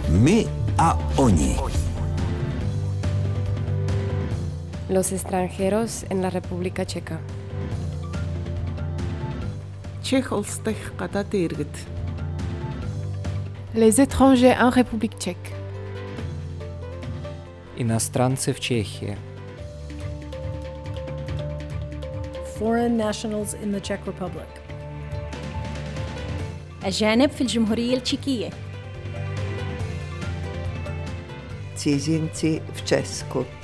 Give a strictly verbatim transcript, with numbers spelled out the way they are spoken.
My a oni. Los extranjeros en la República Checa. Чех улс дахь гадаадын иргэд. Les étrangers en République tchèque. Иностранцы в Чехии. Foreign nationals in the Czech Republic. أجانب في الجمهورية التشيكية. Cizinci v Česku.